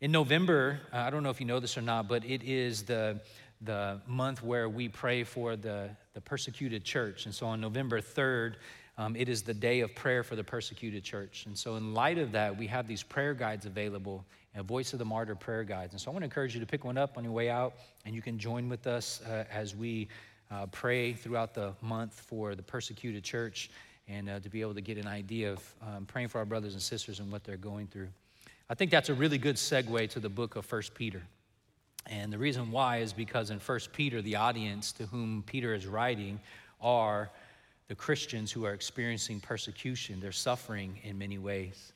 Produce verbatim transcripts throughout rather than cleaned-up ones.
In November, uh, I don't know if you know this or not, but it is the, the month where we pray for the, the persecuted church. And so on November third, um, it is the day of prayer for the persecuted church. And so in light of that, we have these prayer guides available, uh, Voice of the Martyr prayer guides. And so I want to encourage you to pick one up on your way out, and you can join with us uh, as we uh, pray throughout the month for the persecuted church, and uh, to be able to get an idea of um, praying for our brothers and sisters and what they're going through. I think that's a really good segue to the book of First Peter. And the reason why is because in First Peter, the audience to whom Peter is writing are the Christians who are experiencing persecution. They're suffering in many ways.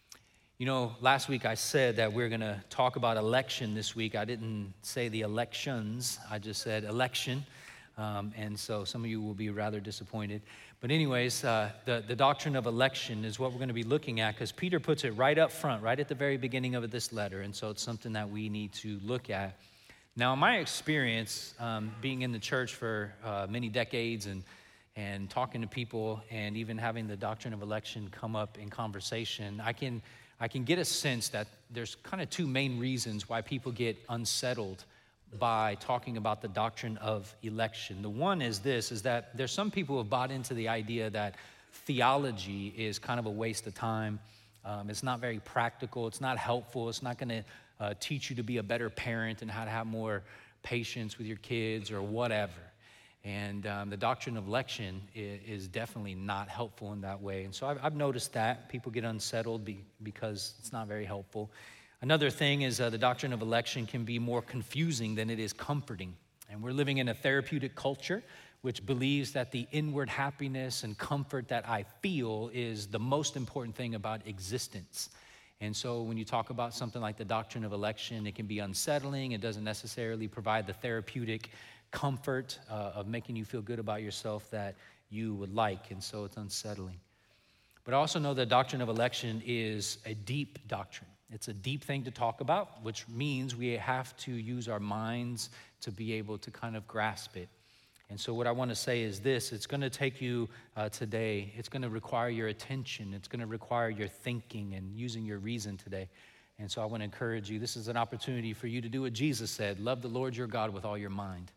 You know, last week I said that we're going to talk about election this week. I didn't say the elections. I just said election. Um, and so some of you will be rather disappointed. But anyways, uh, the, the doctrine of election is what we're going to be looking at, because Peter puts it right up front, right at the very beginning of this letter. And so it's something that we need to look at. Now, in my experience, um, being in the church for uh, many decades and, and talking to people and even having the doctrine of election come up in conversation, I can, I can get a sense that there's kind of two main reasons why people get unsettled by talking about the doctrine of election. The one is this, is that there's some people who have bought into the idea that theology is kind of a waste of time. Um, it's not very practical. It's not helpful. It's not going to uh, teach you to be a better parent and how to have more patience with your kids or whatever. And um, the doctrine of election is, is definitely not helpful in that way. And so I've, I've noticed that people get unsettled be, because it's not very helpful. Another thing is uh, the doctrine of election can be more confusing than it is comforting. And we're living in a therapeutic culture which believes that the inward happiness and comfort that I feel is the most important thing about existence. And so when you talk about something like the doctrine of election, it can be unsettling. It doesn't necessarily provide the therapeutic comfort uh, of making you feel good about yourself that you would like. And so it's unsettling. But I also know the doctrine of election is a deep doctrine. It's a deep thing to talk about, which means we have to use our minds to be able to kind of grasp it. And so what I want to say is this: it's going to take you uh, today. It's going to require your attention. It's going to require your thinking and using your reason today. And so I want to encourage you. This is an opportunity for you to do what Jesus said: love the Lord your God with all your mind.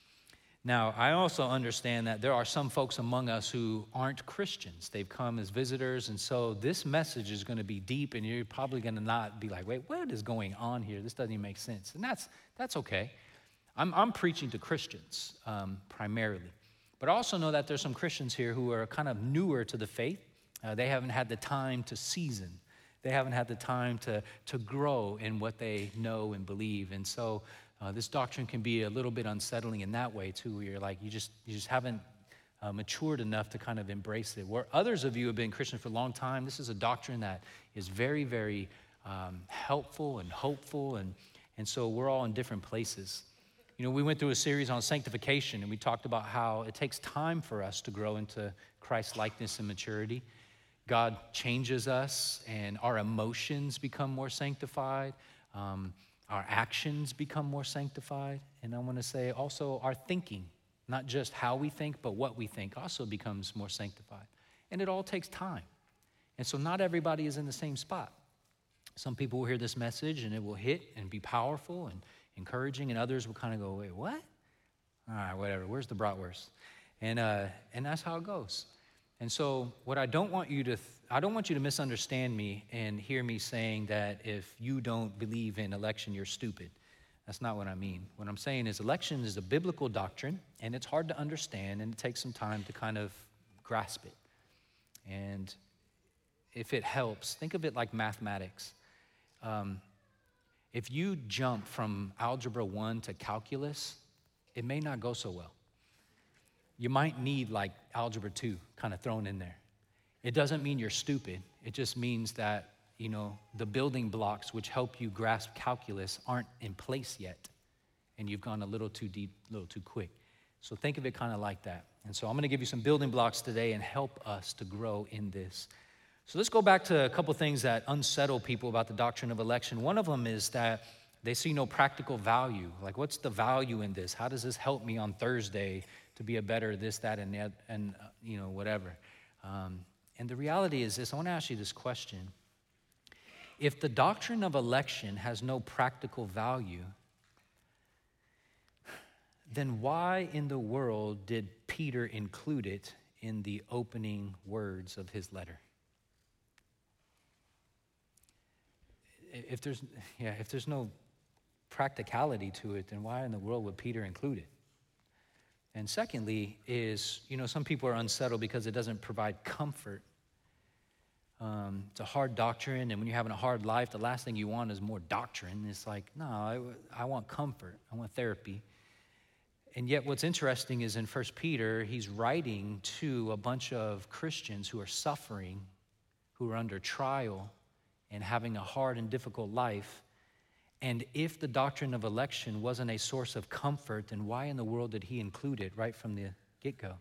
Now, I also understand that there are some folks among us who aren't Christians. They've come as visitors, and so this message is going to be deep, and you're probably going to not be like, wait, what is going on here? This doesn't even make sense. And that's that's okay. I'm, I'm preaching to Christians um, primarily. But I also know that there's some Christians here who are kind of newer to the faith. Uh, they haven't had the time to season. They haven't had the time to, to grow in what they know and believe. And so Uh, this doctrine can be a little bit unsettling in that way too, where you're like, you just you just haven't uh, matured enough to kind of embrace it. Where others of you have been Christians for a long time, this is a doctrine that is very, very um, helpful and hopeful, and, and so we're all in different places. You know, we went through a series on sanctification, and we talked about how it takes time for us to grow into Christ's likeness and maturity. God changes us, and our emotions become more sanctified. Um, Our actions become more sanctified. And I want to say also our thinking, not just how we think, but what we think, also becomes more sanctified. And it all takes time. And so not everybody is in the same spot. Some people will hear this message and it will hit and be powerful and encouraging, and others will kind of go, wait, what? All right, whatever. Where's the bratwurst? And uh, and that's how it goes. And so what I don't want you to, th- I don't want you to misunderstand me and hear me saying that if you don't believe in election, you're stupid. That's not what I mean. What I'm saying is election is a biblical doctrine, and it's hard to understand, and it takes some time to kind of grasp it. And if it helps, think of it like mathematics. Um, if you jump from algebra one to calculus, it may not go so well. You might need like algebra two kind of thrown in there. It doesn't mean you're stupid. It just means that, you know, the building blocks which help you grasp calculus aren't in place yet. And you've gone a little too deep, a little too quick. So think of it kind of like that. And so I'm going to give you some building blocks today and help us to grow in this. So let's go back to a couple things that unsettle people about the doctrine of election. One of them is that they see no practical value. Like, what's the value in this? How does this help me on Thursday to be a better this, that, and, that, and uh, you know, whatever. Um, and the reality is this. I want to ask you this question. if the doctrine of election has no practical value, then why in the world did Peter include it in the opening words of his letter? If there's, yeah, if there's no practicality to it, then why in the world would Peter include it? And secondly is, you know, some people are unsettled because it doesn't provide comfort. Um, it's a hard doctrine, and when you're having a hard life, the last thing you want is more doctrine. It's like, no, I, I want comfort. I want therapy. And yet what's interesting is in First Peter, he's writing to a bunch of Christians who are suffering, who are under trial, and having a hard and difficult life. And if the doctrine of election wasn't a source of comfort, then why in the world did he include it right from the get-go?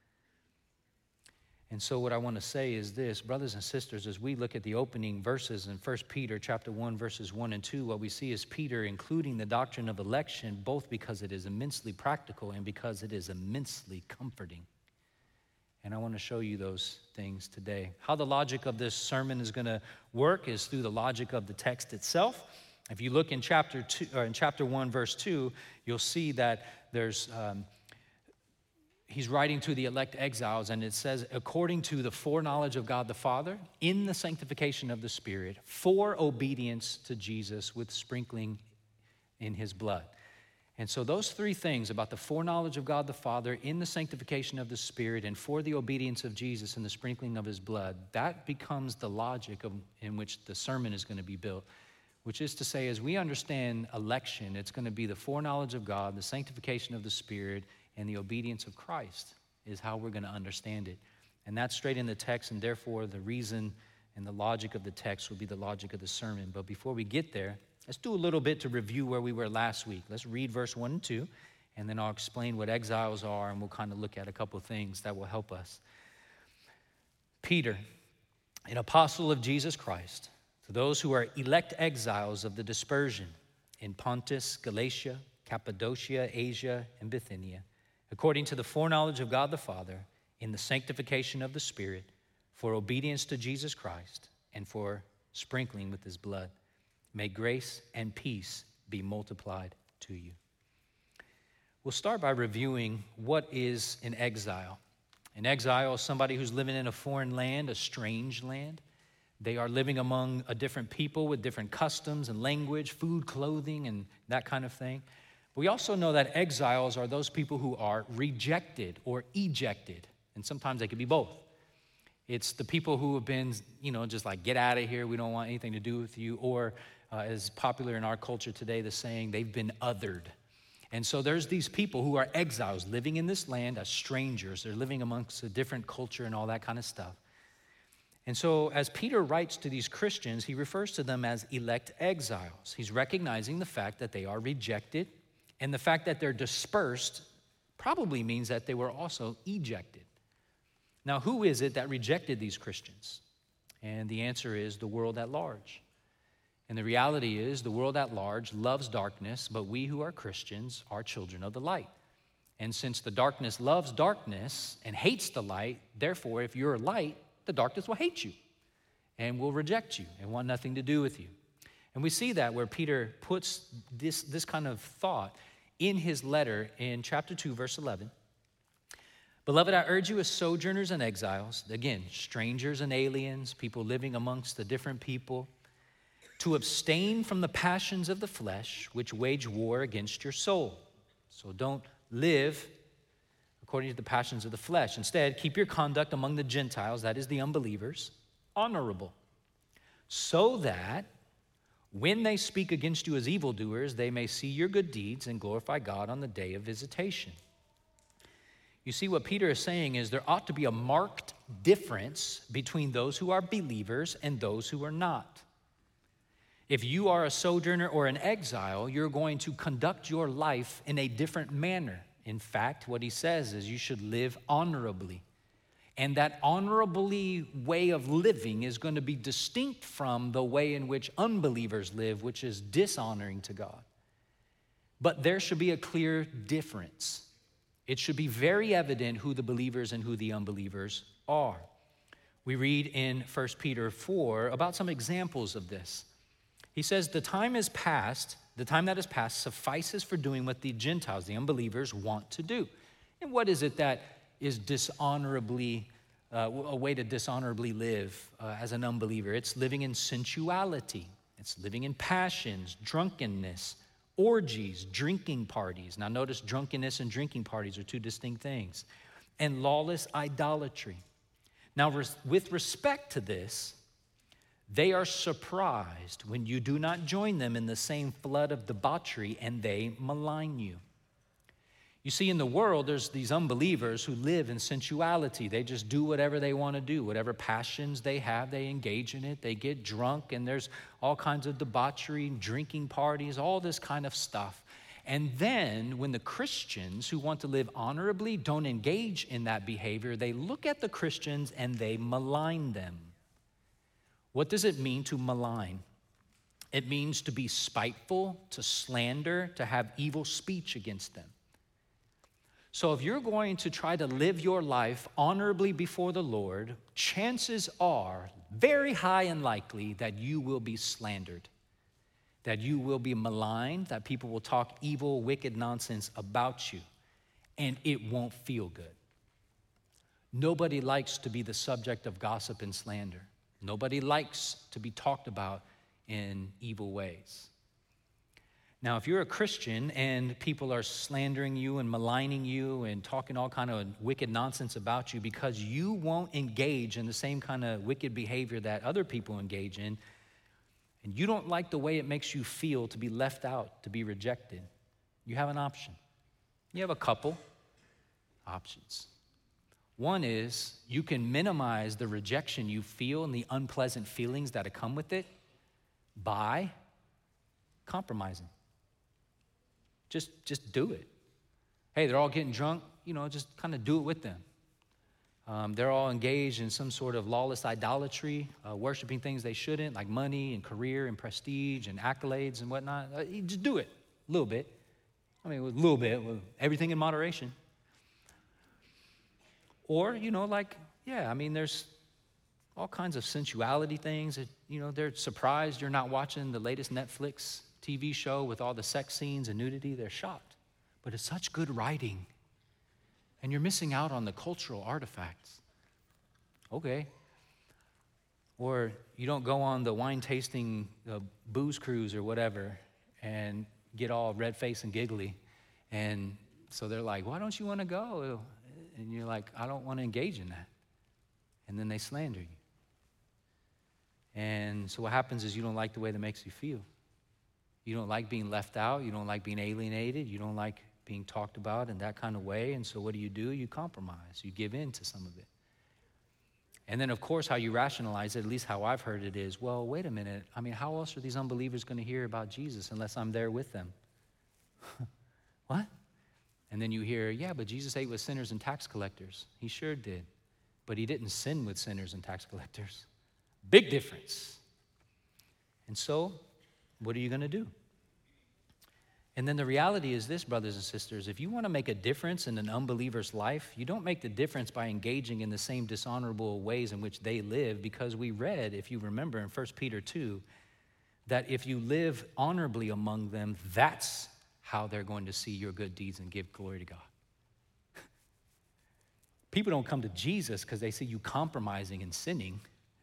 And so what I want to say is this, brothers and sisters, as we look at the opening verses in First Peter chapter one, verses one and two, what we see is Peter including the doctrine of election, both because it is immensely practical and because it is immensely comforting. And I want to show you those things today. How the logic of this sermon is going to work is through the logic of the text itself. If you look in chapter two, or in chapter one, verse two, you'll see that there's um, he's writing to the elect exiles, and it says, according to the foreknowledge of God the Father, in the sanctification of the Spirit, for obedience to Jesus with sprinkling in his blood. And so those three things about the foreknowledge of God the Father, in the sanctification of the Spirit, and for the obedience of Jesus and the sprinkling of his blood, that becomes the logic of, in which the sermon is going to be built, which is to say, as we understand election, it's going to be the foreknowledge of God, the sanctification of the Spirit, and the obedience of Christ is how we're going to understand it. And that's straight in the text, and therefore the reason and the logic of the text will be the logic of the sermon. But before we get there, let's do a little bit to review where we were last week. Let's read verse one and two, and then I'll explain what exiles are, and we'll kind of look at a couple of things that will help us. Peter, an apostle of Jesus Christ, to those who are elect exiles of the dispersion in Pontus, Galatia, Cappadocia, Asia, and Bithynia, according to the foreknowledge of God the Father, in the sanctification of the Spirit, for obedience to Jesus Christ, and for sprinkling with his blood. May grace and peace be multiplied to you. We'll start by reviewing what is an exile. An exile is somebody who's living in a foreign land, a strange land. They are living among a different people with different customs and language, food, clothing, and that kind of thing. We also know that exiles are those people who are rejected or ejected, and sometimes they could be both. It's the people who have been, you know, just like, get out of here, we don't want anything to do with you, or uh, as popular in our culture today, the saying, they've been othered. And so there's these people who are exiles living in this land as strangers. They're living amongst a different culture and all that kind of stuff. And so as Peter writes to these Christians, he refers to them as elect exiles. He's recognizing the fact that they are rejected, and the fact that they're dispersed probably means that they were also ejected. Now, who is it that rejected these Christians? And the answer is the world at large. And the reality is the world at large loves darkness, but we who are Christians are children of the light. And since the darkness loves darkness and hates the light, therefore, if you're light, the darkness will hate you and will reject you and want nothing to do with you. And we see that where Peter puts this, this kind of thought in his letter in chapter two, verse eleven. Beloved, I urge you as sojourners and exiles, again, strangers and aliens, people living amongst the different people, to abstain from the passions of the flesh, which wage war against your soul. So don't live according to the passions of the flesh. Instead, keep your conduct among the Gentiles, that is the unbelievers, honorable, so that when they speak against you as evildoers, they may see your good deeds and glorify God on the day of visitation. You see, what Peter is saying is there ought to be a marked difference between those who are believers and those who are not. If you are a sojourner or an exile, you're going to conduct your life in a different manner. In fact, what he says is you should live honorably. And that honorably way of living is going to be distinct from the way in which unbelievers live, which is dishonoring to God. But there should be a clear difference. It should be very evident who the believers and who the unbelievers are. We read in First Peter four about some examples of this. He says, the time is past, the time that is past suffices for doing what the Gentiles, the unbelievers, want to do. And what is it that is dishonorably, uh, a way to dishonorably live uh, as an unbeliever? It's living in sensuality. It's living in passions, drunkenness, orgies, drinking parties. Now notice drunkenness and drinking parties are two distinct things. And lawless idolatry. Now res- with respect to this, they are surprised when you do not join them in the same flood of debauchery and they malign you. You see, in the world, there's these unbelievers who live in sensuality. They just do whatever they want to do. Whatever passions they have, they engage in it. They get drunk, and there's all kinds of debauchery, drinking parties, all this kind of stuff. And then when the Christians who want to live honorably don't engage in that behavior, they look at the Christians and they malign them. What does it mean to malign? It means to be spiteful, to slander, to have evil speech against them. So if you're going to try to live your life honorably before the Lord, chances are very high and likely that you will be slandered, that you will be maligned, that people will talk evil, wicked nonsense about you, and it won't feel good. Nobody likes to be the subject of gossip and slander. Nobody likes to be talked about in evil ways. Now, if you're a Christian and people are slandering you and maligning you and talking all kind of wicked nonsense about you because you won't engage in the same kind of wicked behavior that other people engage in, and you don't like the way it makes you feel to be left out, to be rejected, you have an option. You have a couple options. One is you can minimize the rejection you feel and the unpleasant feelings that come with it by compromising. Just, just do it. Hey, they're all getting drunk, you know, just kind of do it with them. Um, they're all engaged in some sort of lawless idolatry, uh, worshiping things they shouldn't, like money and career and prestige and accolades and whatnot. Uh, you just do it a little bit. I mean, a little bit, with everything in moderation. Or, you know, like, yeah, I mean, there's all kinds of sensuality things that, you know, they're surprised you're not watching the latest Netflix T V show with all the sex scenes and nudity. They're shocked. But it's such good writing. And you're missing out on the cultural artifacts. Okay. Or you don't go on the wine tasting uh, booze cruise or whatever and get all red-faced and giggly. And so they're like, why don't you want to go? And you're like, I don't want to engage in that. And then they slander you. And so what happens is you don't like the way that makes you feel. You don't like being left out. You don't like being alienated. You don't like being talked about in that kind of way. And so what do you do? You compromise. You give in to some of it. And then, of course, how you rationalize it, at least how I've heard it, is, well, wait a minute. I mean, how else are these unbelievers going to hear about Jesus unless I'm there with them? What? And then you hear, yeah, but Jesus ate with sinners and tax collectors. He sure did. But he didn't sin with sinners and tax collectors. Big difference. And so, what are you going to do? And then the reality is this, brothers and sisters, if you want to make a difference in an unbeliever's life, you don't make the difference by engaging in the same dishonorable ways in which they live, because we read, if you remember in First Peter two, that if you live honorably among them, that's how they're going to see your good deeds and give glory to God. People don't come to Jesus because they see you compromising and sinning.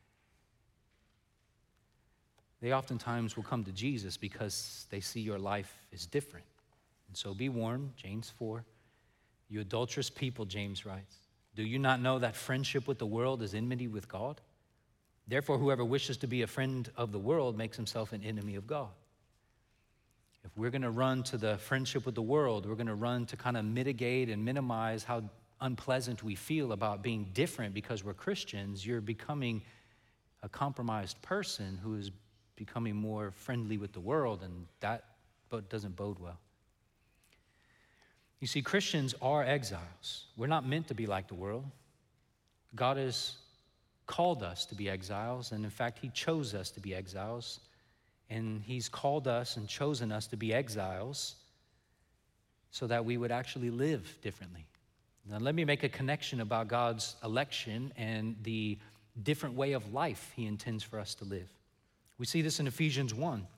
They oftentimes will come to Jesus because they see your life is different. And so be warned, James four. You adulterous people, James writes, do you not know that friendship with the world is enmity with God? Therefore, whoever wishes to be a friend of the world makes himself an enemy of God. If we're going to run to the friendship with the world, we're going to run to kind of mitigate and minimize how unpleasant we feel about being different because we're Christians, you're becoming a compromised person who is becoming more friendly with the world, and that doesn't bode well. You see, Christians are exiles. We're not meant to be like the world. God has called us to be exiles, and in fact, he chose us to be exiles, and he's called us and chosen us to be exiles so that we would actually live differently. Now, let me make a connection about God's election and the different way of life he intends for us to live. We see this in Ephesians one.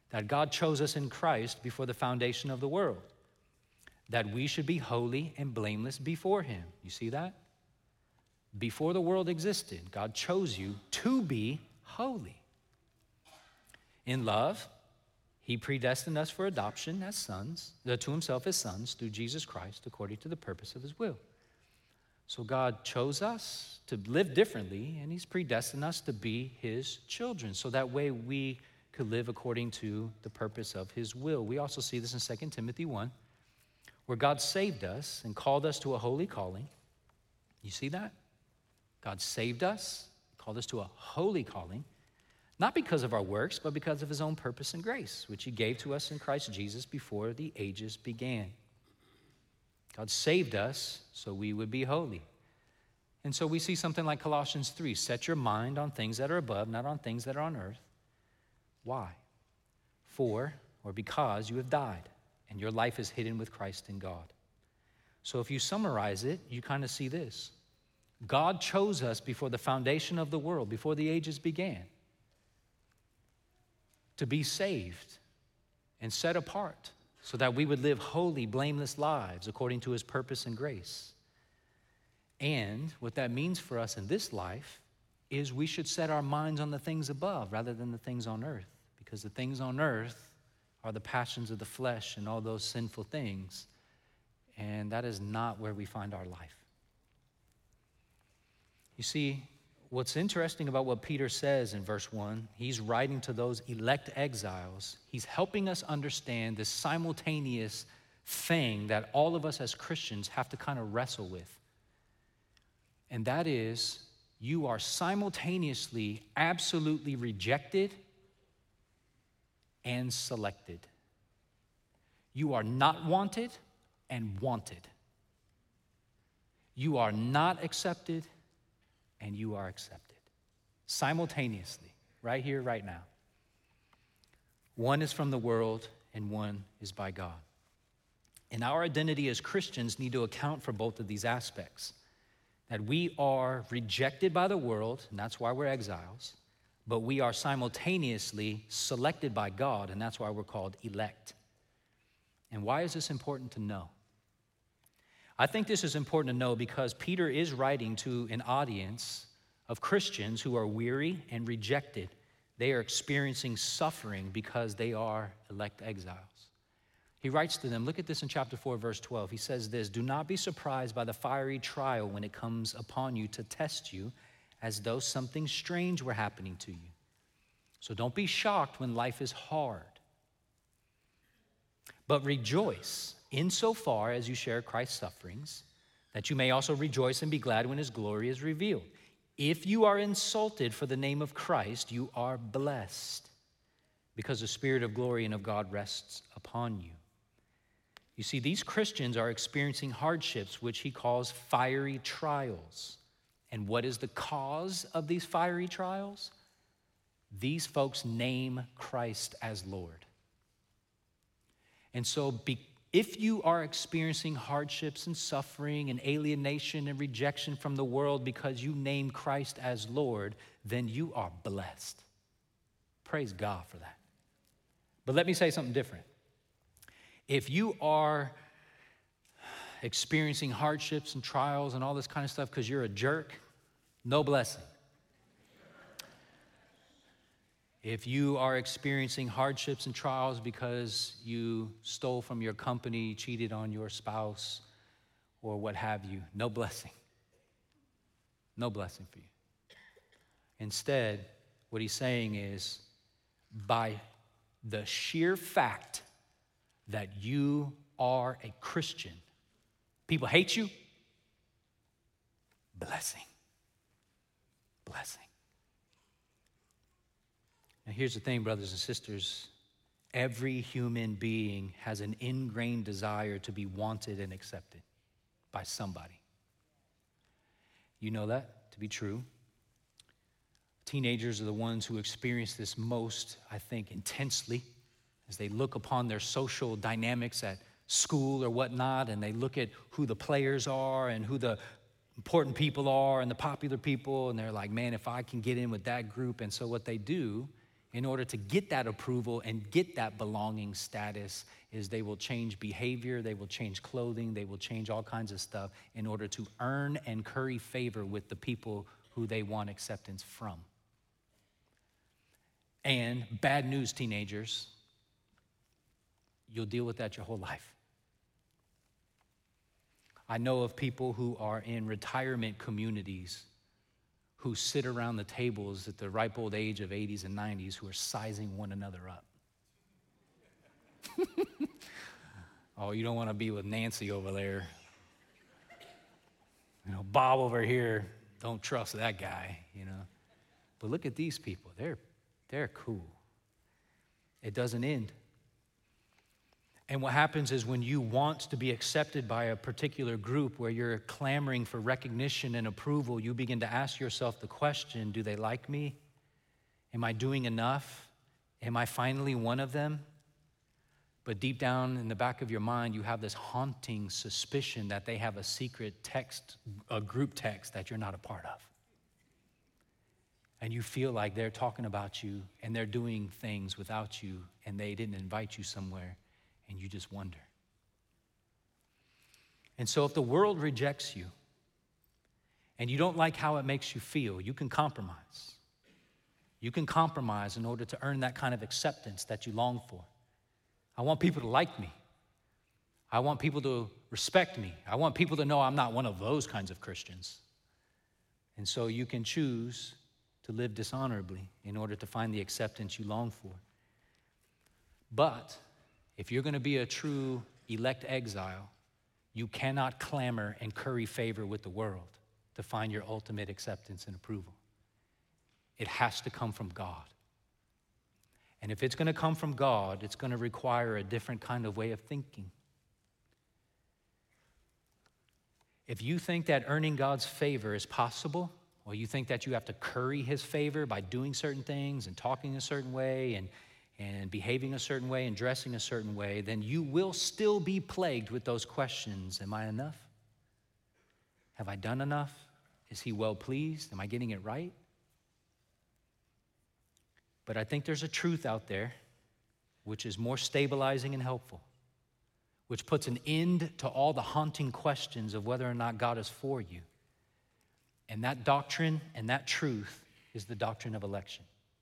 that God chose us in Christ before the foundation of the world, that we should be holy and blameless before him. You see that? Before the world existed, God chose you to be holy. In love, he predestined us for adoption as sons, to himself as sons through Jesus Christ according to the purpose of his will. So God chose us to live differently, and he's predestined us to be his children. So that way we could live according to the purpose of his will. We also see this in Second Timothy one, where God saved us and called us to a holy calling. You see that? God saved us, called us to a holy calling, not because of our works, but because of his own purpose and grace, which he gave to us in Christ Jesus before the ages began. God saved us so we would be holy. And so we see something like Colossians three, set your mind on things that are above, not on things that are on earth. Why? For, or because you have died, and your life is hidden with Christ in God. So if you summarize it, you kind of see this. God chose us before the foundation of the world, before the ages began, to be saved and set apart so that we would live holy, blameless lives according to his purpose and grace. And what that means for us in this life is we should set our minds on the things above rather than the things on earth, because the things on earth are the passions of the flesh and all those sinful things, and that is not where we find our life. You see, what's interesting about what Peter says in verse one, he's writing to those elect exiles. He's helping us understand this simultaneous thing that all of us as Christians have to kind of wrestle with. And that is, you are simultaneously absolutely rejected and selected. You are not wanted and wanted. You are not accepted and you are accepted. Simultaneously, right here, right now. One is from the world and one is by God. And our identity as Christians need to account for both of these aspects. That we are rejected by the world, and that's why we're exiles, but we are simultaneously selected by God, and that's why we're called elect. And why is this important to know? I think this is important to know because Peter is writing to an audience of Christians who are weary and rejected. They are experiencing suffering because they are elect exiles. He writes to them, look at this in chapter four, verse twelve. He says this, do not be surprised by the fiery trial when it comes upon you to test you as though something strange were happening to you. So don't be shocked when life is hard. But rejoice insofar as you share Christ's sufferings, that you may also rejoice and be glad when his glory is revealed. If you are insulted for the name of Christ, you are blessed, because the Spirit of glory and of God rests upon you. You see, these Christians are experiencing hardships, which he calls fiery trials. And what is the cause of these fiery trials? These folks name Christ as Lord. And so be, if you are experiencing hardships and suffering and alienation and rejection from the world because you name Christ as Lord, then you are blessed. Praise God for that. But let me say something different. If you are experiencing hardships and trials and all this kind of stuff because you're a jerk, no blessing. If you are experiencing hardships and trials because you stole from your company, cheated on your spouse, or what have you, no blessing. No blessing for you. Instead, what he's saying is, by the sheer fact that you are a Christian, people hate you, blessing. Blessing. Now here's the thing, brothers and sisters. Every human being has an ingrained desire to be wanted and accepted by somebody. You know that to be true. Teenagers are the ones who experience this most, I think, intensely as they look upon their social dynamics at school or whatnot, and they look at who the players are and who the important people are and the popular people, and they're like, man, if I can get in with that group. And so what they do in order to get that approval and get that belonging status is they will change behavior, they will change clothing, they will change all kinds of stuff in order to earn and curry favor with the people who they want acceptance from. And bad news, teenagers, you'll deal with that your whole life. I know of people who are in retirement communities who sit around the tables at the ripe old age of eighties and nineties who are sizing one another up. Oh, you don't want to be with Nancy over there. You know, Bob over here, don't trust that guy, you know. But look at these people. They're, they're cool. It doesn't end. And what happens is when you want to be accepted by a particular group where you're clamoring for recognition and approval, you begin to ask yourself the question, do they like me? Am I doing enough? Am I finally one of them? But deep down in the back of your mind, you have this haunting suspicion that they have a secret text, a group text that you're not a part of. And you feel like they're talking about you and they're doing things without you and they didn't invite you somewhere. And you just wonder. And so if the world rejects you and you don't like how it makes you feel, you can compromise. You can compromise in order to earn that kind of acceptance that you long for. I want people to like me. I want people to respect me. I want people to know I'm not one of those kinds of Christians. And so you can choose to live dishonorably in order to find the acceptance you long for. But if you're going to be a true elect exile, you cannot clamor and curry favor with the world to find your ultimate acceptance and approval. It has to come from God. And if it's going to come from God, it's going to require a different kind of way of thinking. If you think that earning God's favor is possible, or you think that you have to curry his favor by doing certain things and talking a certain way and and behaving a certain way and dressing a certain way, then you will still be plagued with those questions. Am I enough? Have I done enough? Is he well pleased? Am I getting it right? But I think there's a truth out there which is more stabilizing and helpful, which puts an end to all the haunting questions of whether or not God is for you. And that doctrine and that truth is the doctrine of election.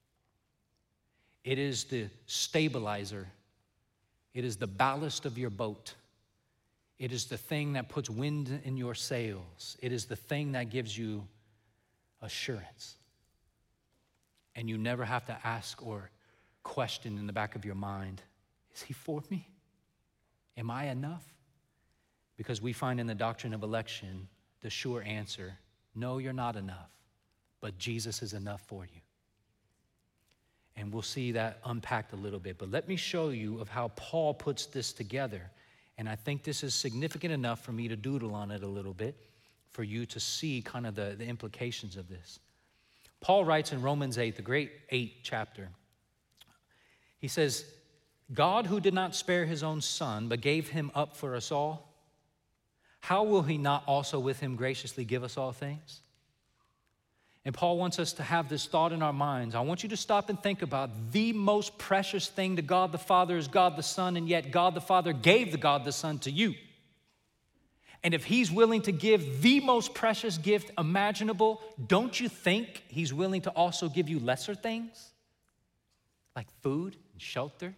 It is the stabilizer. It is the ballast of your boat. It is the thing that puts wind in your sails. It is the thing that gives you assurance. And you never have to ask or question in the back of your mind, is he for me? Am I enough? Because we find in the doctrine of election the sure answer, no, you're not enough, but Jesus is enough for you. And we'll see that unpacked a little bit. But let me show you of how Paul puts this together. And I think this is significant enough for me to doodle on it a little bit for you to see kind of the, the implications of this. Paul writes in Romans eight, the great eight chapter. He says, God who did not spare his own son, but gave him up for us all, how will he not also with him graciously give us all things? And Paul wants us to have this thought in our minds. I want you to stop and think about the most precious thing to God the Father is God the Son, and yet God the Father gave the God the Son to you. And if he's willing to give the most precious gift imaginable, don't you think he's willing to also give you lesser things? Like food and shelter?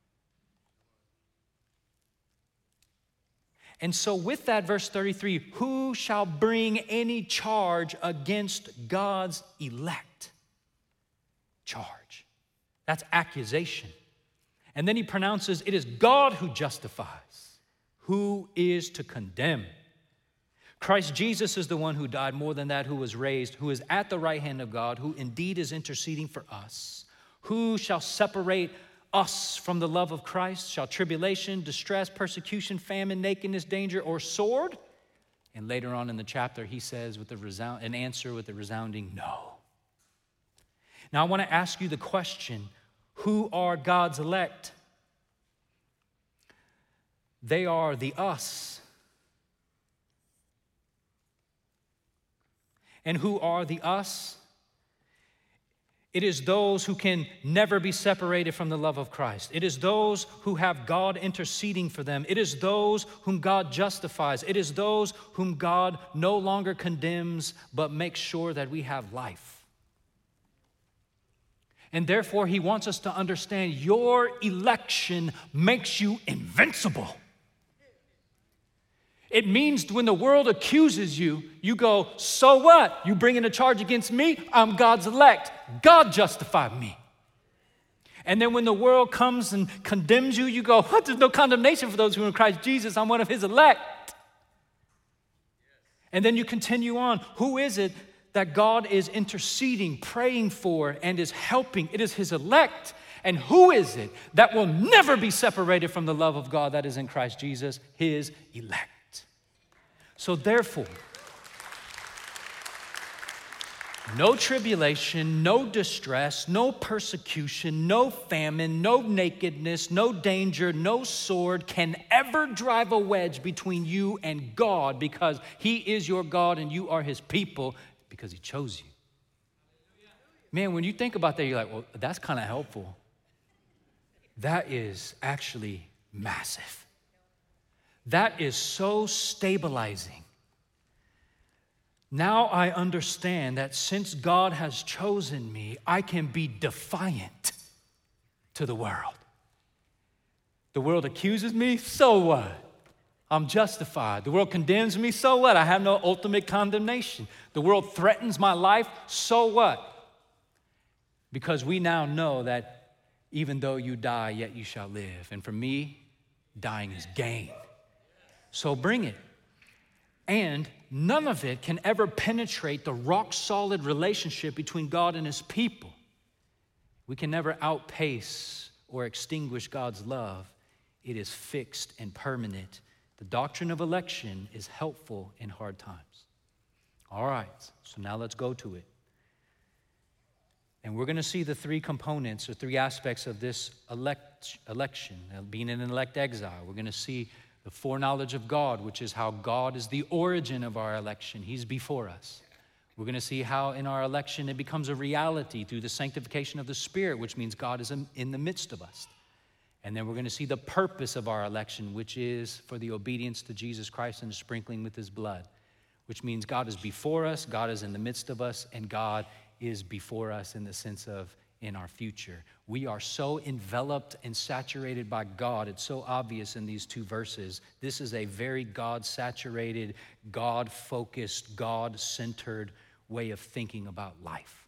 And so with that, verse thirty-three, who shall bring any charge against God's elect? Charge. That's accusation. And then he pronounces, it is God who justifies. Who is to condemn? Christ Jesus is the one who died, more than that, who was raised, who is at the right hand of God, who indeed is interceding for us. Who shall separate us from the love of Christ? Shall tribulation, distress, persecution, famine, nakedness, danger, or sword? And later on in the chapter, he says with a resound, an answer with a resounding no. Now I want to ask you the question, who are God's elect? They are the us. And who are the us? It is those who can never be separated from the love of Christ. It is those who have God interceding for them. It is those whom God justifies. It is those whom God no longer condemns, but makes sure that we have life. And therefore, he wants us to understand your election makes you invincible. It means when the world accuses you, you go, so what? You bringing a charge against me? I'm God's elect. God justified me. And then when the world comes and condemns you, you go, what? There's no condemnation for those who are in Christ Jesus. I'm one of his elect. And then you continue on. Who is it that God is interceding, praying for, and is helping? It is his elect. And who is it that will never be separated from the love of God that is in Christ Jesus? His elect. So therefore, no tribulation, no distress, no persecution, no famine, no nakedness, no danger, no sword can ever drive a wedge between you and God, because he is your God and you are his people because he chose you. Man, when you think about that, you're like, well, that's kind of helpful. That is actually massive. That is so stabilizing. Now I understand that since God has chosen me, I can be defiant to the world. The world accuses me, so what? I'm justified. The world condemns me, so what? I have no ultimate condemnation. The world threatens my life, so what? Because we now know that even though you die, yet you shall live. And for me, dying is gain. So bring it. And none of it can ever penetrate the rock-solid relationship between God and his people. We can never outpace or extinguish God's love. It is fixed and permanent. The doctrine of election is helpful in hard times. All right, so now let's go to it. And we're going to see the three components or three aspects of this elect, election, being in an elect exile. We're going to see the foreknowledge of God, which is how God is the origin of our election. He's before us. We're going to see how in our election it becomes a reality through the sanctification of the Spirit, which means God is in the midst of us. And then we're going to see the purpose of our election, which is for the obedience to Jesus Christ and the sprinkling with his blood, which means God is before us, God is in the midst of us, and God is before us in the sense of in our future. We are so enveloped and saturated by God. It's so obvious in these two verses. This is a very God-saturated, God-focused, God-centered way of thinking about life.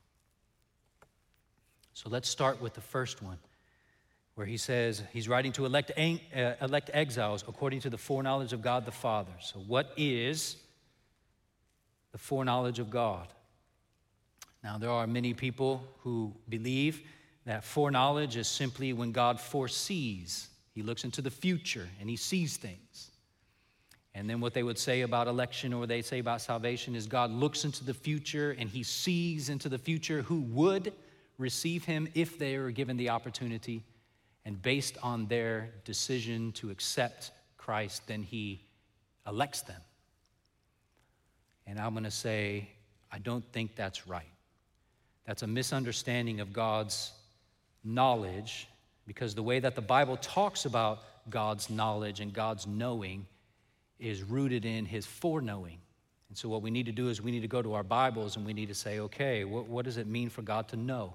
So let's start with the first one, where he says he's writing to elect, uh, elect exiles according to the foreknowledge of God the Father. So what is the foreknowledge of God? Now, there are many people who believe that foreknowledge is simply when God foresees. He looks into the future and he sees things. And then what they would say about election or what they say about salvation is God looks into the future and he sees into the future who would receive him if they were given the opportunity. And based on their decision to accept Christ, then he elects them. And I'm going to say, I don't think that's right. That's a misunderstanding of God's knowledge, because the way that the Bible talks about God's knowledge and God's knowing is rooted in his foreknowing. And so what we need to do is we need to go to our Bibles and we need to say, okay, what, what does it mean for God to know?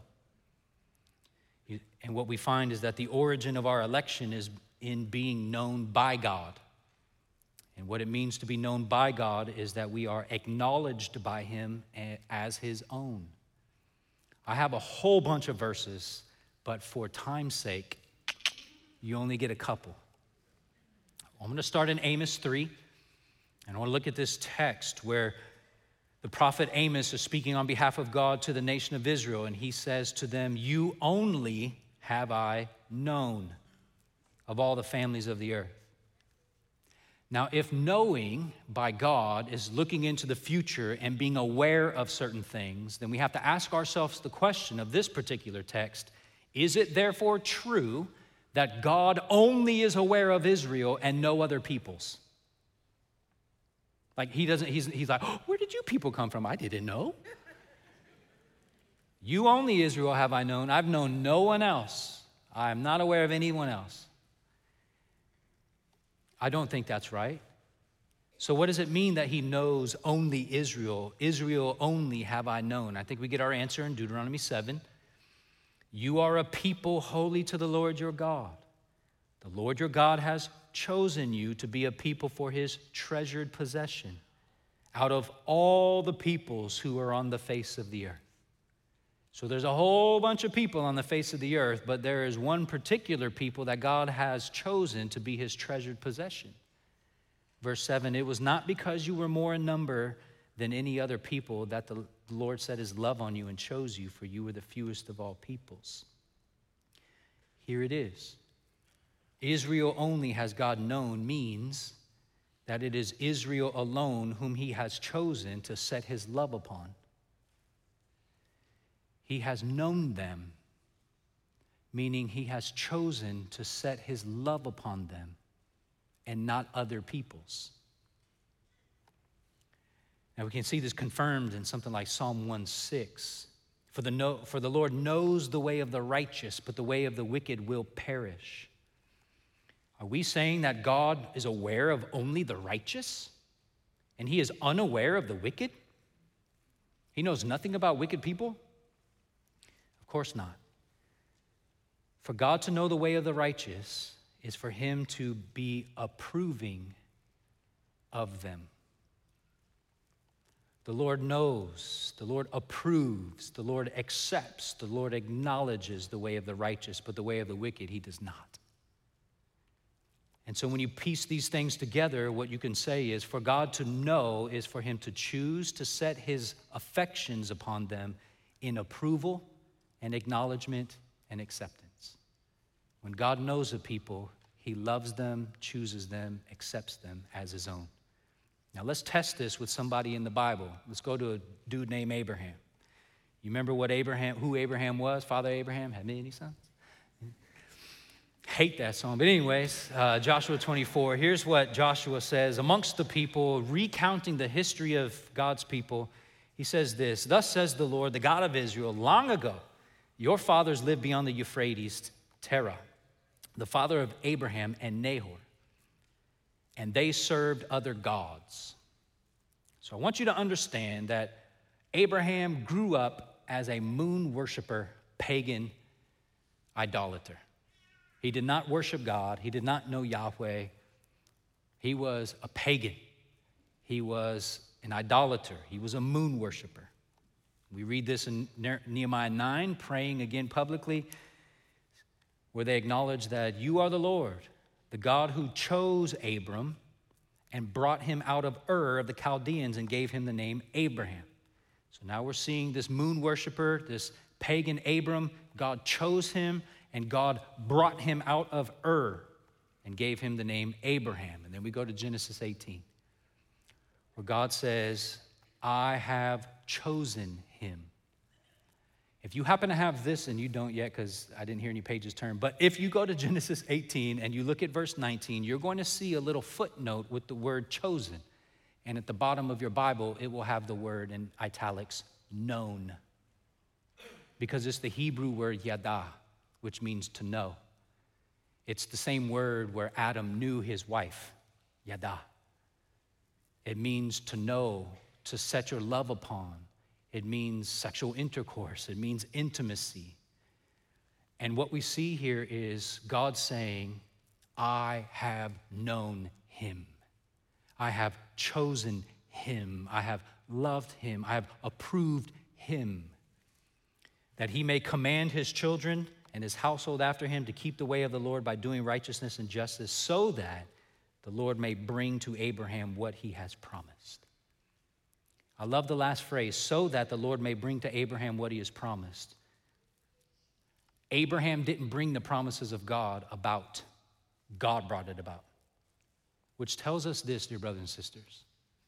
And what we find is that the origin of our election is in being known by God. And what it means to be known by God is that we are acknowledged by him as his own. I have a whole bunch of verses, but for time's sake, you only get a couple. I'm going to start in Amos three, and I want to look at this text where the prophet Amos is speaking on behalf of God to the nation of Israel, and he says to them, "You only have I known of all the families of the earth." Now, if knowing by God is looking into the future and being aware of certain things, then we have to ask ourselves the question of this particular text: is it therefore true that God only is aware of Israel and no other peoples? Like he doesn't, he's, he's like, oh, where did you people come from? I didn't know. You only, Israel, have I known. I've known no one else. I am not aware of anyone else. I don't think that's right. So what does it mean that he knows only Israel? Israel only have I known. I think we get our answer in Deuteronomy seven. You are a people holy to the Lord your God. The Lord your God has chosen you to be a people for his treasured possession out of all the peoples who are on the face of the earth. So there's a whole bunch of people on the face of the earth, but there is one particular people that God has chosen to be his treasured possession. Verse seven, it was not because you were more in number than any other people that the Lord set his love on you and chose you, for you were the fewest of all peoples. Here it is. Israel only has God known means that it is Israel alone whom he has chosen to set his love upon. He has known them, meaning he has chosen to set his love upon them and not other peoples. Now we can see this confirmed in something like Psalm one six. For the, no, for the Lord knows the way of the righteous, but the way of the wicked will perish. Are we saying that God is aware of only the righteous and he is unaware of the wicked? He knows nothing about wicked people? Of course not. For God to know the way of the righteous is for him to be approving of them. The Lord knows, the Lord approves, the Lord accepts, the Lord acknowledges the way of the righteous, but the way of the wicked he does not. And so when you piece these things together, what you can say is for God to know is for him to choose to set his affections upon them in approval and acknowledgement and acceptance. When God knows a people, he loves them, chooses them, accepts them as his own. Now let's test this with somebody in the Bible. Let's go to a dude named Abraham. You remember what Abraham, who Abraham was? Father Abraham had many sons. Hate that song. But anyways, uh, Joshua twenty-four, here's what Joshua says. Amongst the people, recounting the history of God's people, he says this, thus says the Lord, the God of Israel, long ago, your fathers lived beyond the Euphrates, Terah, the father of Abraham and Nahor, and they served other gods. So I want you to understand that Abraham grew up as a moon worshiper, pagan idolater. He did not worship God. He did not know Yahweh. He was a pagan. He was an idolater. He was a moon worshiper. We read this in Nehemiah nine, praying again publicly, where they acknowledge that you are the Lord, the God who chose Abram and brought him out of Ur of the Chaldeans and gave him the name Abraham. So now we're seeing this moon worshiper, this pagan Abram. God chose him and God brought him out of Ur and gave him the name Abraham. And then we go to Genesis eighteen, where God says, I have chosen him. If you happen to have this, and you don't yet because I didn't hear any pages turn, but if you go to Genesis eighteen and you look at verse nineteen, you're going to see a little footnote with the word chosen. And at the bottom of your Bible, it will have the word in italics, known. Because it's the Hebrew word yada, which means to know. It's the same word where Adam knew his wife, yada. It means to know, to set your love upon. It means sexual intercourse. It means intimacy. And what we see here is God saying, I have known him. I have chosen him. I have loved him. I have approved him. That he may command his children and his household after him to keep the way of the Lord by doing righteousness and justice, so that the Lord may bring to Abraham what he has promised. I love the last phrase, so that the Lord may bring to Abraham what he has promised. Abraham didn't bring the promises of God about. God brought it about. Which tells us this, dear brothers and sisters.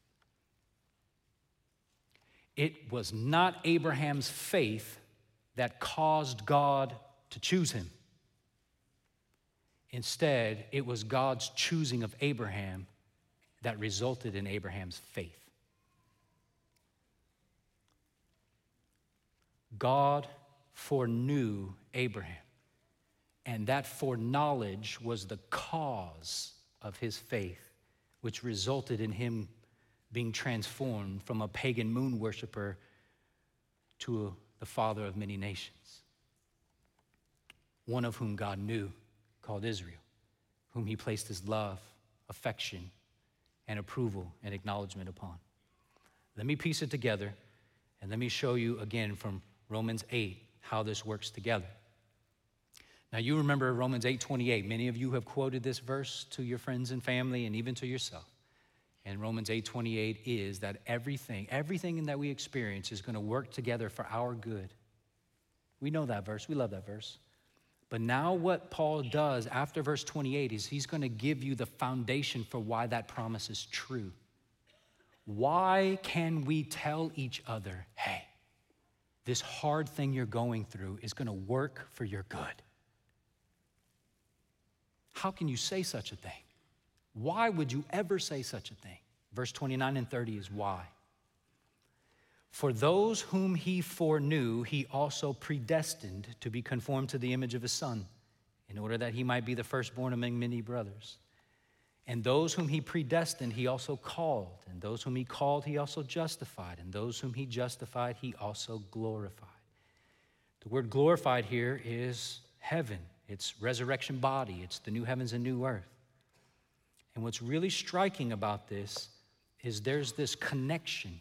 It was not Abraham's faith that caused God to choose him. Instead, it was God's choosing of Abraham that resulted in Abraham's faith. God foreknew Abraham. And that foreknowledge was the cause of his faith, which resulted in him being transformed from a pagan moon worshiper to a, the father of many nations, one of whom God knew, called Israel, whom he placed his love, affection, and approval and acknowledgement upon. Let me piece it together, and let me show you again from Romans eight how this works together. Now, you remember Romans eight twenty-eight. Many of you have quoted this verse to your friends and family and even to yourself. And Romans eight twenty-eight is that everything, everything that we experience is going to work together for our good. We know that verse. We love that verse. But now what Paul does after verse twenty-eight is he's going to give you the foundation for why that promise is true. Why can we tell each other, hey, this hard thing you're going through is going to work for your good? How can you say such a thing? Why would you ever say such a thing? Verse twenty-nine and thirty is why. For those whom he foreknew, he also predestined to be conformed to the image of his Son, in order that he might be the firstborn among many brothers. And those whom he predestined, he also called. And those whom he called, he also justified. And those whom he justified, he also glorified. The word glorified here is heaven. It's resurrection body. It's the new heavens and new earth. And what's really striking about this is there's this connection.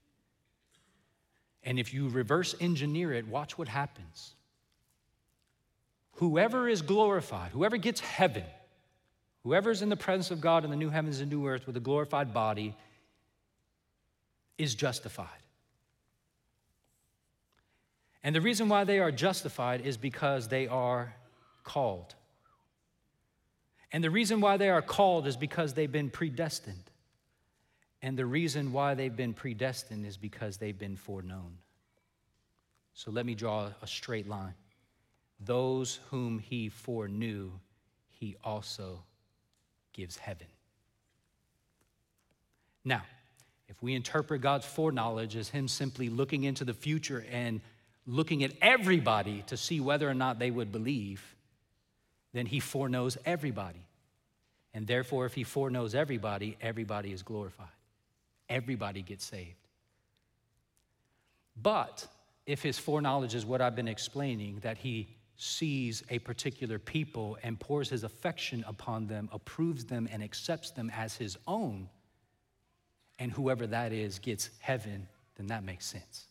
And if you reverse engineer it, watch what happens. Whoever is glorified, whoever gets heaven, whoever is in the presence of God in the new heavens and new earth with a glorified body is justified. And the reason why they are justified is because they are called. And the reason why they are called is because they've been predestined. And the reason why they've been predestined is because they've been foreknown. So let me draw a straight line. Those whom he foreknew, he also gives heaven. Now, if we interpret God's foreknowledge as him simply looking into the future and looking at everybody to see whether or not they would believe, then he foreknows everybody. And therefore, if he foreknows everybody, everybody is glorified. Everybody gets saved. But if his foreknowledge is what I've been explaining, that he sees a particular people and pours his affection upon them, approves them, and accepts them as his own, and whoever that is gets heaven, then that makes sense.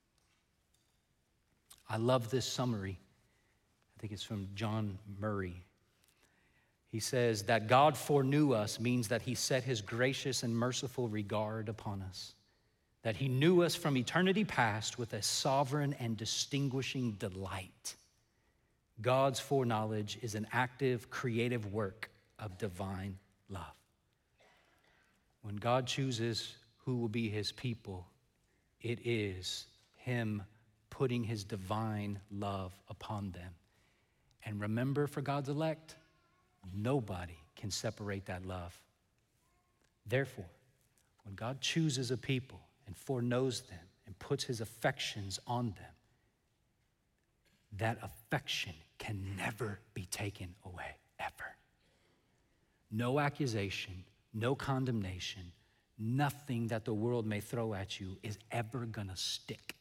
I love this summary. I think it's from John Murray. He says that God foreknew us means that he set his gracious and merciful regard upon us, that he knew us from eternity past with a sovereign and distinguishing delight. God's foreknowledge is an active, creative work of divine love. When God chooses who will be his people, it is him putting his divine love upon them. And remember, for God's elect, nobody can separate that love. Therefore, when God chooses a people and foreknows them and puts his affections on them, that affection can never be taken away, ever. No accusation, no condemnation, nothing that the world may throw at you is ever gonna stick.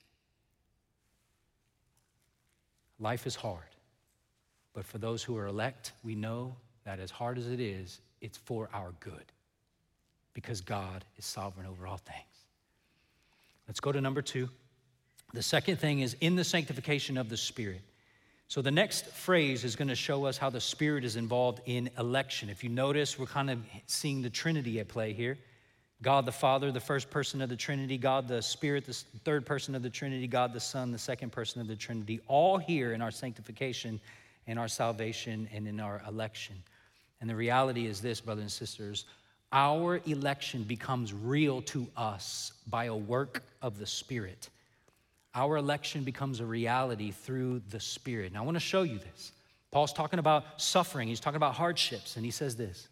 Life is hard. But for those who are elect, we know that as hard as it is, it's for our good because God is sovereign over all things. Let's go to number two. The second thing is in the sanctification of the Spirit. So the next phrase is going to show us how the Spirit is involved in election. If you notice, we're kind of seeing the Trinity at play here. God the Father, the first person of the Trinity, God the Spirit, the third person of the Trinity, God the Son, the second person of the Trinity, all here in our sanctification, in our salvation, and in our election. And the reality is this, brothers and sisters, our election becomes real to us by a work of the Spirit. Our election becomes a reality through the Spirit. Now, I want to show you this. Paul's talking about suffering. He's talking about hardships, and he says this.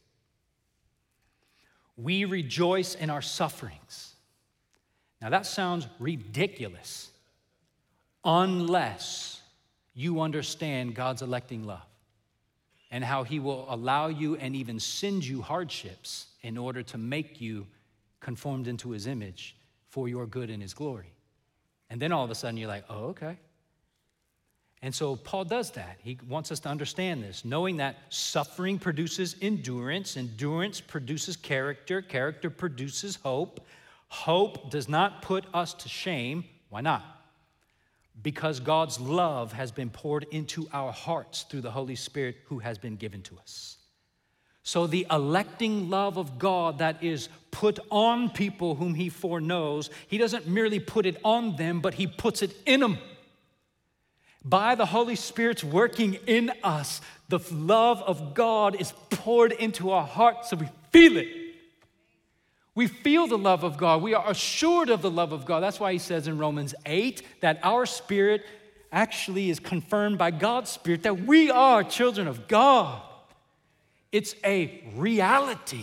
We rejoice in our sufferings. Now, that sounds ridiculous. unless you understand God's electing love and how he will allow you and even send you hardships in order to make you conformed into his image for your good and his glory. And then all of a sudden you're like, oh, okay. And so Paul does that. He wants us to understand this, knowing that suffering produces endurance, endurance produces character, character produces hope. Hope does not put us to shame. Why not? Because God's love has been poured into our hearts through the Holy Spirit who has been given to us. So the electing love of God that is put on people whom he foreknows, he doesn't merely put it on them, but he puts it in them. By the Holy Spirit's working in us, the love of God is poured into our hearts so we feel it. We feel the love of God. We are assured of the love of God. That's why he says in Romans eight that our spirit actually is confirmed by God's Spirit that we are children of God. It's a reality.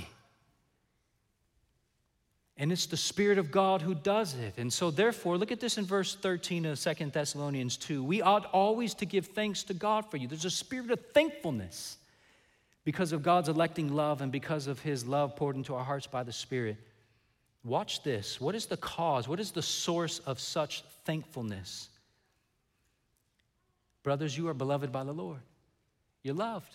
And it's the Spirit of God who does it. And so therefore, look at this in verse thirteen of Second Thessalonians two. We ought always to give thanks to God for you. There's a spirit of thankfulness because of God's electing love and because of his love poured into our hearts by the Spirit. Watch this. What is the cause? What is the source of such thankfulness? Brothers, you are beloved by the Lord. You're loved.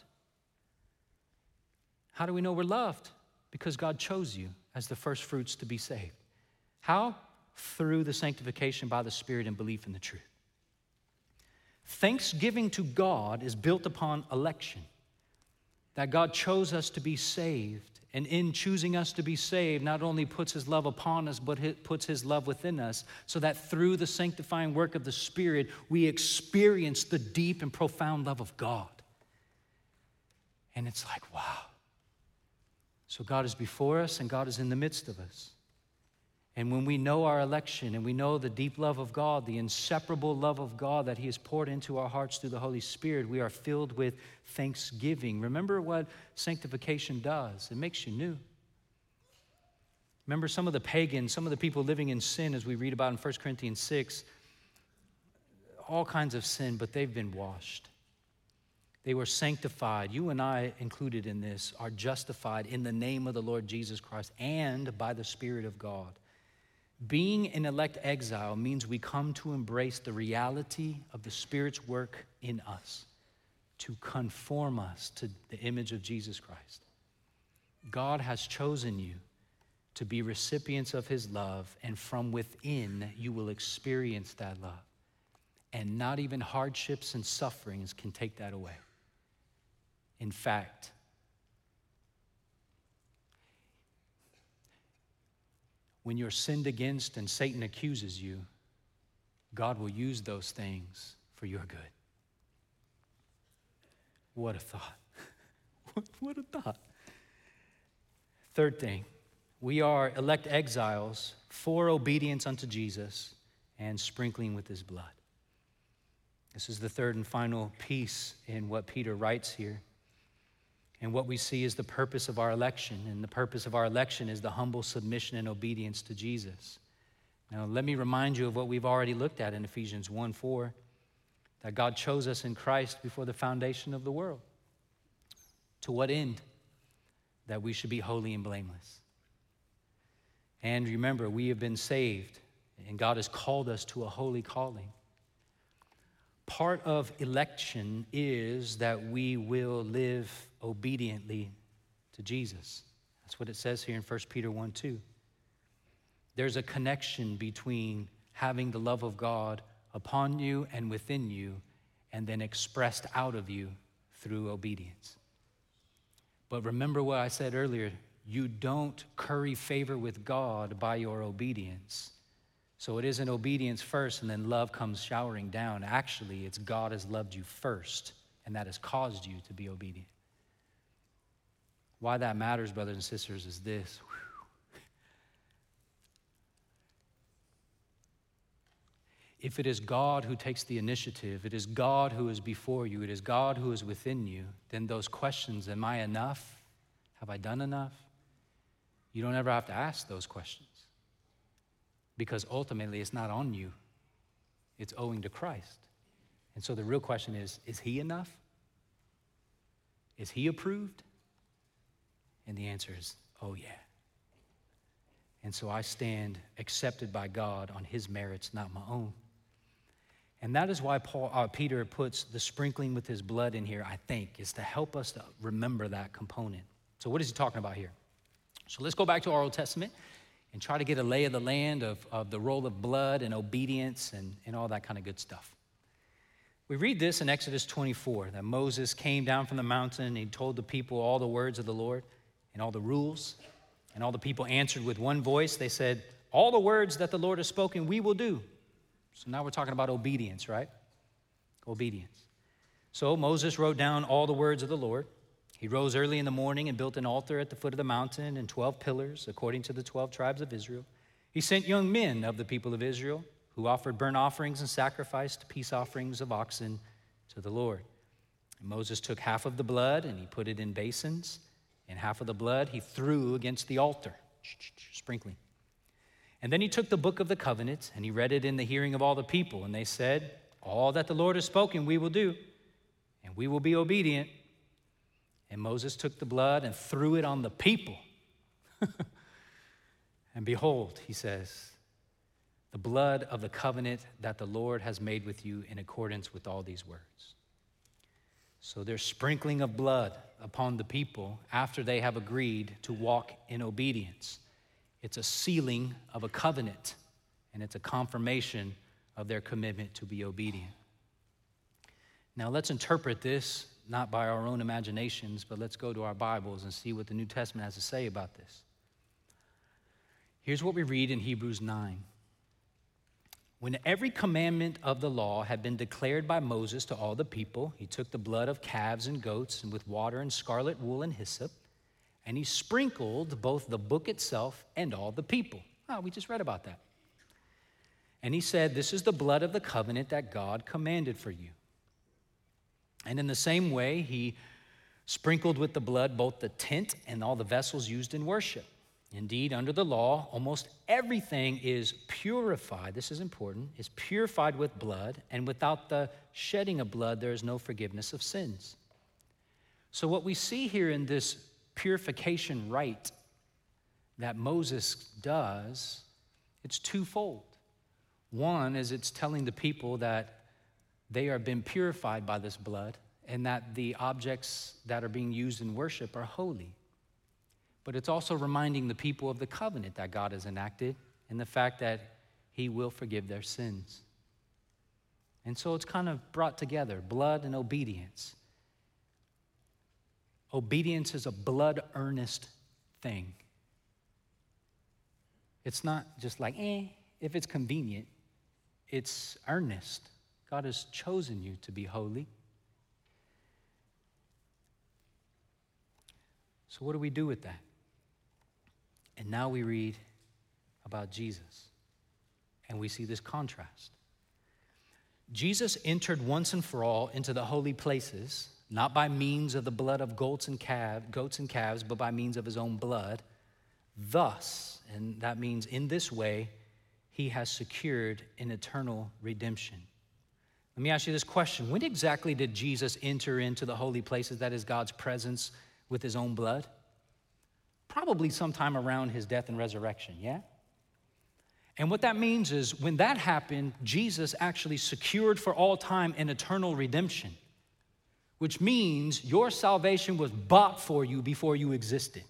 How do we know we're loved? Because God chose you as the first fruits to be saved. How? Through the sanctification by the Spirit and belief in the truth. Thanksgiving to God is built upon election. That God chose us to be saved, and in choosing us to be saved, not only puts his love upon us, but it puts his love within us, so that through the sanctifying work of the Spirit, we experience the deep and profound love of God. And it's like, wow. So God is before us and God is in the midst of us. And when we know our election and we know the deep love of God, the inseparable love of God that he has poured into our hearts through the Holy Spirit, we are filled with thanksgiving. Remember what sanctification does. It makes you new. Remember some of the pagans, some of the people living in sin, as we read about in First Corinthians six, all kinds of sin, but they've been washed. They were sanctified. You and I, included in this, are justified in the name of the Lord Jesus Christ and by the Spirit of God. Being an elect exile means we come to embrace the reality of the Spirit's work in us to conform us to the image of Jesus Christ. God has chosen you to be recipients of his love, and from within you will experience that love. And not even hardships and sufferings can take that away. In fact, when you're sinned against and Satan accuses you, God will use those things for your good. What a thought. What a thought. Third thing, we are elect exiles for obedience unto Jesus and sprinkling with his blood. This is the third and final piece in what Peter writes here. And what we see is the purpose of our election. And the purpose of our election is the humble submission and obedience to Jesus. Now, let me remind you of what we've already looked at in Ephesians one four, that God chose us in Christ before the foundation of the world. To what end? That we should be holy and blameless. And remember, we have been saved, and God has called us to a holy calling. Part of election is that we will live obediently to Jesus. That's what it says here in First Peter one two. There's a connection between having the love of God upon you and within you, and then expressed out of you through obedience. But remember what I said earlier, you don't curry favor with God by your obedience. So it isn't obedience first and then love comes showering down. Actually, it's God has loved you first, and that has caused you to be obedient. Why that matters, brothers and sisters, is this. If it is God who takes the initiative, it is God who is before you, it is God who is within you, then those questions, am I enough? Have I done enough? You don't ever have to ask those questions. Because ultimately, it's not on you. It's owing to Christ. And so the real question is, is he enough? Is he approved? And the answer is, oh yeah. And so I stand accepted by God on his merits, not my own. And that is why Paul, uh, Peter puts the sprinkling with his blood in here, I think, is to help us to remember that component. So what is he talking about here? So let's go back to our Old Testament and try to get a lay of the land of, of the role of blood and obedience and, and all that kind of good stuff. We read this in Exodus twenty-four, that Moses came down from the mountain and he told the people all the words of the Lord and all the rules. And all the people answered with one voice. They said, all the words that the Lord has spoken, we will do. So now we're talking about obedience, right? Obedience. So Moses wrote down all the words of the Lord. He rose early in the morning and built an altar at the foot of the mountain and twelve pillars, according to the twelve tribes of Israel. He sent young men of the people of Israel who offered burnt offerings and sacrificed peace offerings of oxen to the Lord. And Moses took half of the blood and he put it in basins, and half of the blood he threw against the altar, sprinkling. And then he took the book of the covenant and he read it in the hearing of all the people. And they said, all that the Lord has spoken we will do, and we will be obedient. And Moses took the blood and threw it on the people. And behold, he says, the blood of the covenant that the Lord has made with you in accordance with all these words. So there's sprinkling of blood upon the people after they have agreed to walk in obedience. It's a sealing of a covenant, and it's a confirmation of their commitment to be obedient. Now let's interpret this not by our own imaginations, but let's go to our Bibles and see what the New Testament has to say about this. Here's what we read in Hebrews nine. When every commandment of the law had been declared by Moses to all the people, he took the blood of calves and goats and with water and scarlet wool and hyssop, and he sprinkled both the book itself and all the people. Oh, we just read about that. And he said, this is the blood of the covenant that God commanded for you. And in the same way, he sprinkled with the blood both the tent and all the vessels used in worship. Indeed, under the law, almost everything is purified. This is important. Is purified with blood, and without the shedding of blood, there is no forgiveness of sins. So what we see here in this purification rite that Moses does, it's twofold. One is it's telling the people that they are being purified by this blood and that the objects that are being used in worship are holy. But it's also reminding the people of the covenant that God has enacted and the fact that he will forgive their sins. And so it's kind of brought together, blood and obedience. Obedience is a blood-earnest thing. It's not just like, eh, if it's convenient. It's earnest. God has chosen you to be holy. So what do we do with that? And now we read about Jesus, and we see this contrast. Jesus entered once and for all into the holy places, not by means of the blood of goats and calves, goats and calves, but by means of his own blood. Thus, and that means in this way, he has secured an eternal redemption. Let me ask you this question. When exactly did Jesus enter into the holy places, that is God's presence, with his own blood? Probably sometime around his death and resurrection, yeah? And what that means is when that happened, Jesus actually secured for all time an eternal redemption, which means your salvation was bought for you before you existed.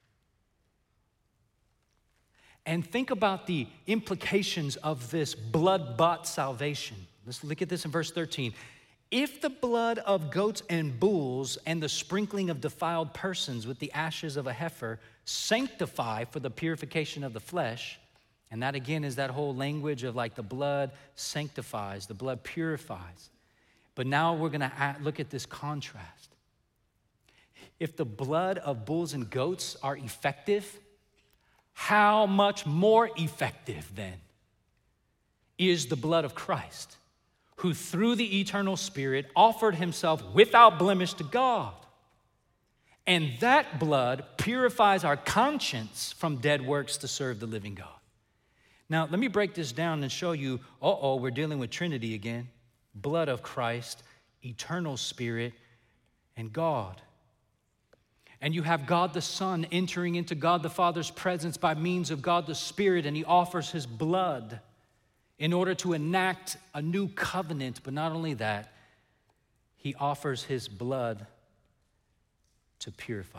And think about the implications of this blood-bought salvation. Let's look at this in verse thirteen. If the blood of goats and bulls and the sprinkling of defiled persons with the ashes of a heifer sanctify for the purification of the flesh, and that again is that whole language of like the blood sanctifies, the blood purifies. But now we're gonna look at this contrast. If the blood of bulls and goats are effective, how much more effective then is the blood of Christ, who through the eternal Spirit offered himself without blemish to God. And that blood purifies our conscience from dead works to serve the living God. Now, let me break this down and show you, uh-oh, we're dealing with Trinity again. Blood of Christ, eternal Spirit, and God. And you have God the Son entering into God the Father's presence by means of God the Spirit, and he offers his blood in order to enact a new covenant. But not only that, he offers his blood to purify.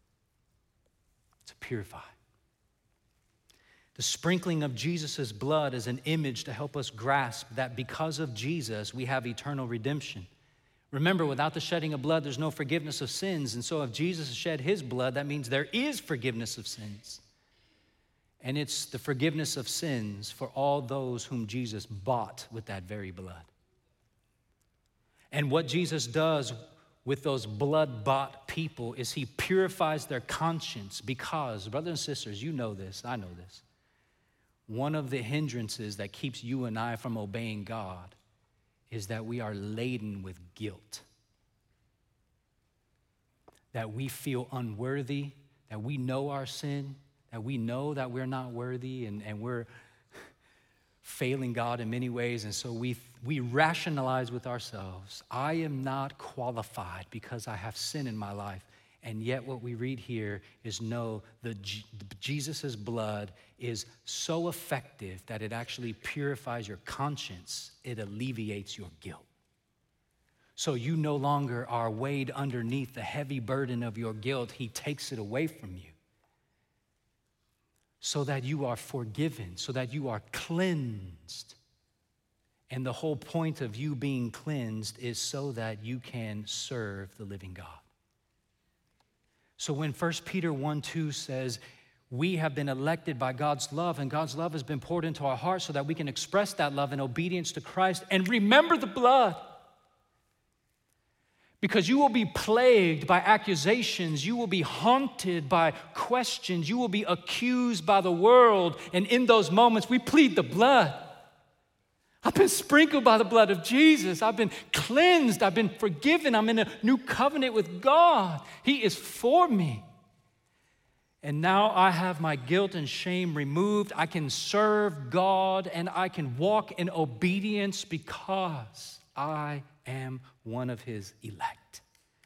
To purify. The sprinkling of Jesus' blood is an image to help us grasp that because of Jesus, we have eternal redemption. Remember, without the shedding of blood, there's no forgiveness of sins. And so if Jesus shed his blood, that means there is forgiveness of sins. And it's the forgiveness of sins for all those whom Jesus bought with that very blood. And what Jesus does with those blood-bought people is he purifies their conscience because, brothers and sisters, you know this, I know this. One of the hindrances that keeps you and I from obeying God is that we are laden with guilt. That we feel unworthy, that we know our sin, that we know that we're not worthy and, and we're failing God in many ways. And so we, we rationalize with ourselves, I am not qualified because I have sin in my life. And yet what we read here is no, the, the Jesus' blood is so effective that it actually purifies your conscience. It alleviates your guilt. So you no longer are weighed underneath the heavy burden of your guilt. He takes it away from you so that you are forgiven, so that you are cleansed. And the whole point of you being cleansed is so that you can serve the living God. So when First Peter one two says, we have been elected by God's love, and God's love has been poured into our hearts so that we can express that love in obedience to Christ. And remember the blood. Because you will be plagued by accusations. You will be haunted by questions. You will be accused by the world. And in those moments, we plead the blood. I've been sprinkled by the blood of Jesus. I've been cleansed. I've been forgiven. I'm in a new covenant with God. He is for me. And now I have my guilt and shame removed. I can serve God and I can walk in obedience because I am one of his elect.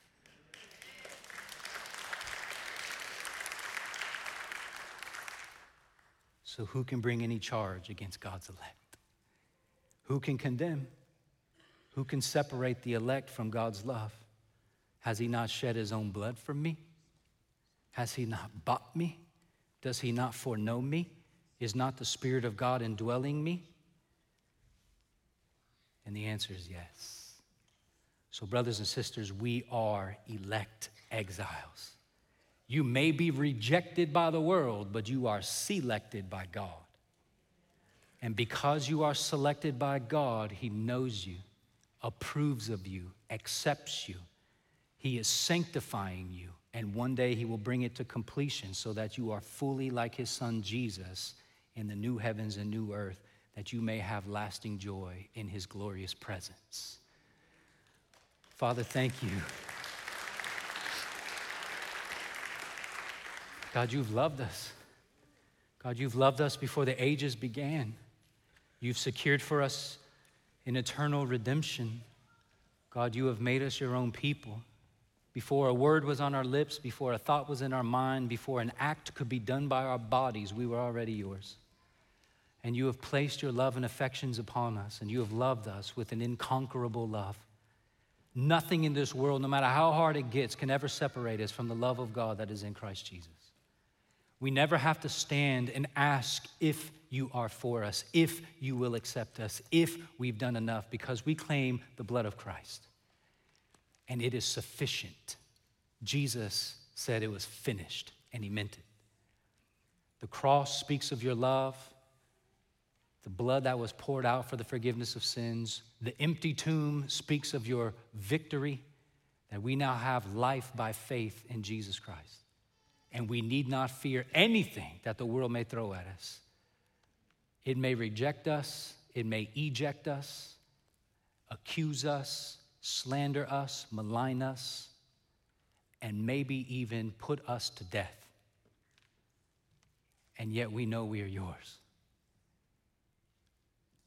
So who can bring any charge against God's elect? Who can condemn? Who can separate the elect from God's love? Has he not shed his own blood for me? Has he not bought me? Does he not foreknow me? Is not the Spirit of God indwelling me? And the answer is yes. So brothers and sisters, we are elect exiles. You may be rejected by the world, but you are selected by God. And because you are selected by God, he knows you, approves of you, accepts you. He is sanctifying you, and one day he will bring it to completion so that you are fully like his son Jesus in the new heavens and new earth, that you may have lasting joy in his glorious presence. Father, thank you. God, you've loved us. God, you've loved us before the ages began. You've secured for us an eternal redemption. God, you have made us your own people. Before a word was on our lips, before a thought was in our mind, before an act could be done by our bodies, we were already yours. And you have placed your love and affections upon us, and you have loved us with an inconquerable love. Nothing in this world, no matter how hard it gets, can ever separate us from the love of God that is in Christ Jesus. We never have to stand and ask if you are for us, if you will accept us, if we've done enough, because we claim the blood of Christ. And it is sufficient. Jesus said it was finished, and he meant it. The cross speaks of your love, the blood that was poured out for the forgiveness of sins. The empty tomb speaks of your victory, that we now have life by faith in Jesus Christ. And we need not fear anything that the world may throw at us. It may reject us, it may eject us, accuse us, slander us, malign us, and maybe even put us to death. And yet we know we are yours.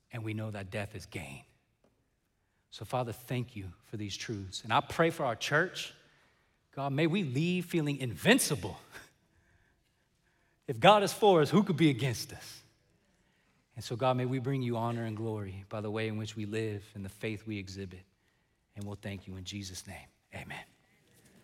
and we know that death is gain. So, Father, thank you for these truths. And I pray for our church. God, may we leave feeling invincible. If God is for us, who could be against us? And so, God, may we bring you honor and glory by the way in which we live and the faith we exhibit. And we'll thank you in Jesus' name. Amen.